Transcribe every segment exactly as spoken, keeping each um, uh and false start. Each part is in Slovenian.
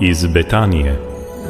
Iz Betanije.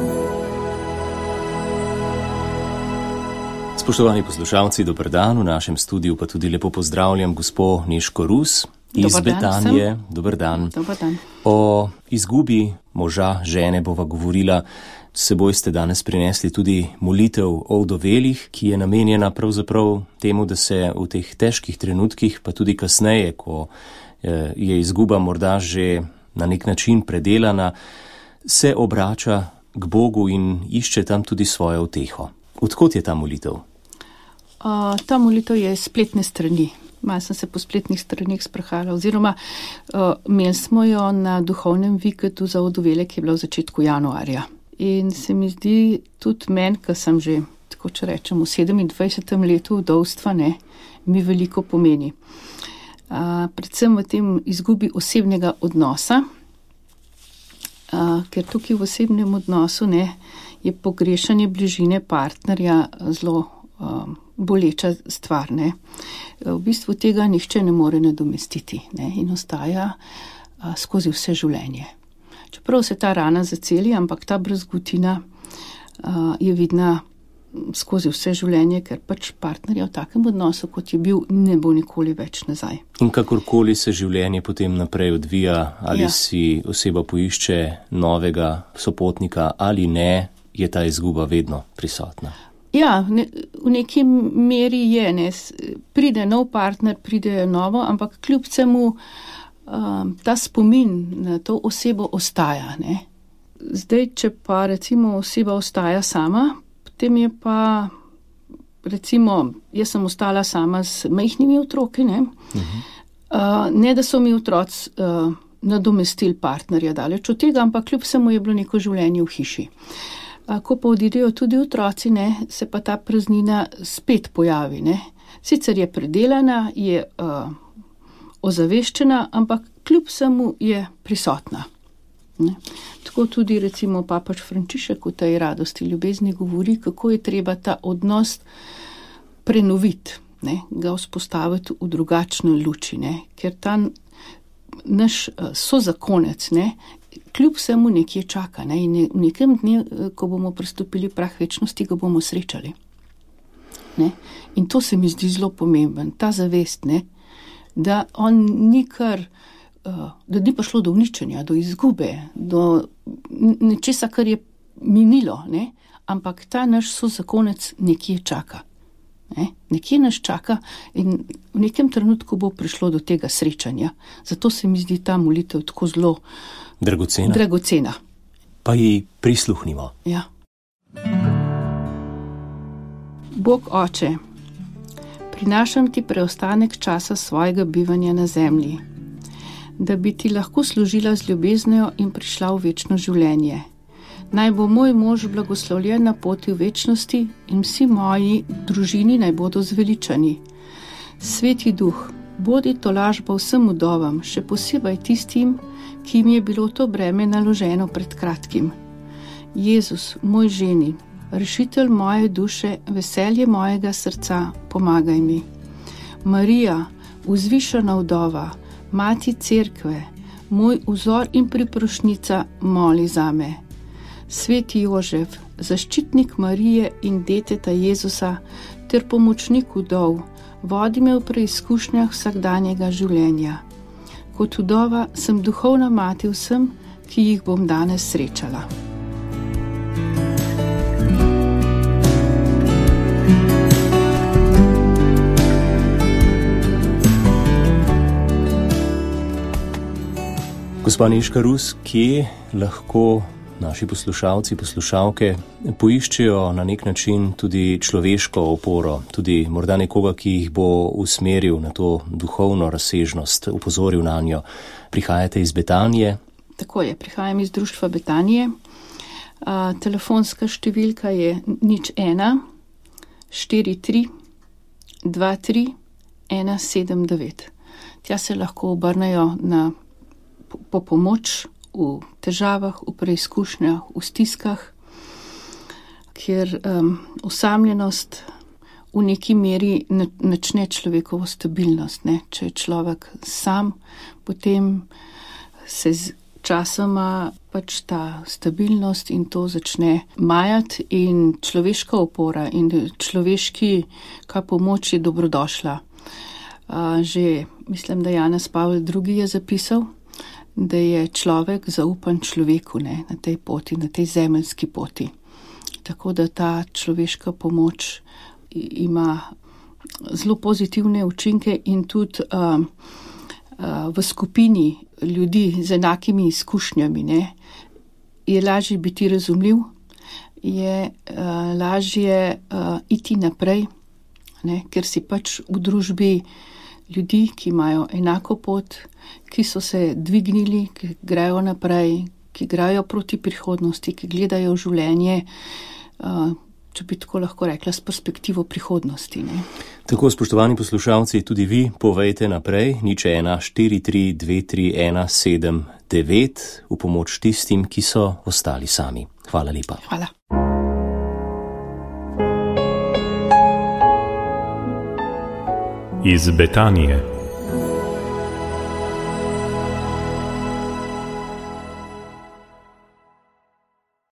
Spoštovani poslušalci, dober dan. V našem studiu pa tudi lepo pozdravljam gospo Nežko Rus iz Dobar Betanije. dan Dober dan. Dobar dan. O izgubi moža, žene bova govorila. S seboj ste danes prinesli tudi molitev o vdovelih, ki je namenjena pravzaprav temu, da se v teh težkih trenutkih, pa tudi kasneje, ko je izguba morda že na nek način predelana, se obrača k Bogu in išče tam tudi svojo uteho. Odkot je ta molitev? Uh, ta molitev je spletne strani. Malo sem se po spletnih stranih sprehajala, oziroma uh, imeli smo jo na duhovnem vikendu za vdovele, ki je bila v začetku januarja. In se mi zdi tudi meni, ker sem že, tako če rečem, v sedemindvajsetem letu vdovstva, ne, mi veliko pomeni. Uh, predvsem v tem izgubi osebnega odnosa, uh, ker tukaj v osebnem odnosu ne, je pogrešanje bližine partnerja zelo uh, boleča stvar. Ne. V bistvu tega nihče ne more nadomestiti, ne, in ostaja uh, skozi vse življenje. Čeprav se ta rana zaceli, ampak ta brazgotina uh, je vidna skozi vse življenje, ker pač partnerja v takem odnosu, kot je bil, ne bo nikoli več nazaj. In kakorkoli se življenje potem naprej odvija, ali ja. si oseba poišče novega sopotnika ali ne, je ta izguba vedno prisotna. Ja, ne, v neki meri je, ne, pride nov partner, pride novo, ampak kljub vsemu um, ta spomin na to osebo ostaja. Ne. Zdaj, če pa recimo oseba ostaja sama, potem je pa, recimo, jaz sem ostala sama s majhnimi otroki, ne, uh-huh. uh, ne da so mi otroci uh, nadomestili partnerja daleč od tega, ampak kljub vsemu je bilo neko življenje v hiši. Ko pa odidejo tudi otroci, ne, se pa ta praznina spet pojavi. Ne. Sicer je predelana, je uh, ozaveščena, ampak kljub vsemu je prisotna. Ne. Tako tudi recimo papež Frančišek v tej radosti ljubezni govori, kako je treba ta odnos prenoviti, ne, ga vzpostaviti v drugačni luči, ne, ker ta naš uh, sozakonec, ne, kljub vsemu nekje čaka, ne, in v nekem dne, ko bomo prestopili prah večnosti, ga bomo srečali. Ne. In to se mi zdi zelo pomemben, ta zavest, ne, da on ni kar, uh, da ni prišlo do uničenja, do izgube, do nečesa, kar je minilo, ne, ampak ta naš sozakonec nekje čaka. Ne. Nekje nas čaka in v nekem trenutku bo prišlo do tega srečanja. Zato se mi zdi ta molitev tako zelo Dragocena. Dragocena. Pa ji prisluhnimo. Ja. Bog Oče, prinašam ti preostanek časa svojega bivanja na zemlji, da bi ti lahko služila z ljubeznijo in prišla v večno življenje. Naj bo moj mož blagoslovljen na poti v večnosti in vsi moji družini naj bodo zveličani. Sveti duh, bodi tolažba vsem vdovam, še posebej tistim, ki jim je bilo to breme naloženo pred kratkim. Jezus, moj ženi, rešitelj moje duše, veselje mojega srca, pomagaj mi. Marija, vzvišena vdova, mati cerkve, moj vzor in priprošnjica, moli zame. Sveti Jožef, zaščitnik Marije in deteta Jezusa ter pomočnik vdov, vodi me v preizkušnjah vsakdanjega življenja. Kot vdova sem duhovna mati vsem, ki jih bom danes srečala. Gospa Nežka Rus, kje lahko naši poslušalci, poslušalke poiščejo na nek način tudi človeško oporo, tudi morda nekoga, ki jih bo usmeril na to duhovno razsežnost, upozoril na njo. Prihajate iz Betanije? Tako je, prihajam iz društva Betanije. A, telefonska številka je nič ena, štiri tri, dva tri, ena sedem devet. Tja se lahko obrnejo na, po, po pomoč v težavah, v preizkušnjah, v stiskah, kjer um, osamljenost v neki meri načne človekovo stabilnost. Ne? Če je človek sam, potem se časoma pač ta stabilnost in to začne majati in človeška opora in človeška pomoč je dobrodošla. Že mislim, da Janez Pavel drugi je zapisal, da je človek zaupan človeku, ne, na tej poti, na tej zemeljski poti. Tako da ta človeška pomoč ima zelo pozitivne učinke in tudi uh, uh, v skupini ljudi z enakimi izkušnjami, ne, je lažje biti razumljiv, je uh, lažje uh, iti naprej, ne, ker si pač v družbi ljudi, ki imajo enako pot, ki so se dvignili, ki grejo naprej, ki grejo proti prihodnosti, ki gledajo življenje, uh, če bi tako lahko rekla, s perspektivo prihodnosti. Ne. Tako, spoštovani poslušalci, tudi vi povejte naprej, nič ena štiri tri dve tri ena sedem devet v pomoč tistim, ki so ostali sami. Hvala lepa. Hvala. Iz Betanije.